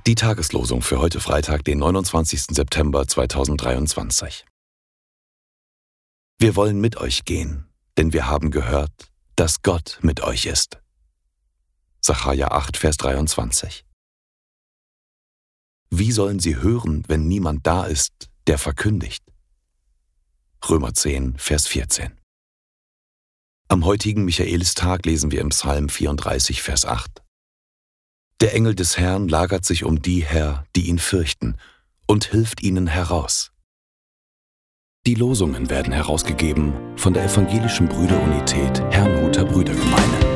Die Tageslosung für heute Freitag, den 29. September 2023. Wir wollen mit euch gehen, denn wir haben gehört, dass Gott mit euch ist. Sacharja 8, Vers 23. Wie sollen sie hören, wenn niemand da ist, der verkündigt? Römer 10, Vers 14. Am heutigen Michaelistag lesen wir im Psalm 34, Vers 8. Der Engel des Herrn lagert sich um die her, die ihn fürchten, und hilft ihnen heraus. Die Losungen werden herausgegeben von der Evangelischen Brüderunität Herrnhuter Brüdergemeine.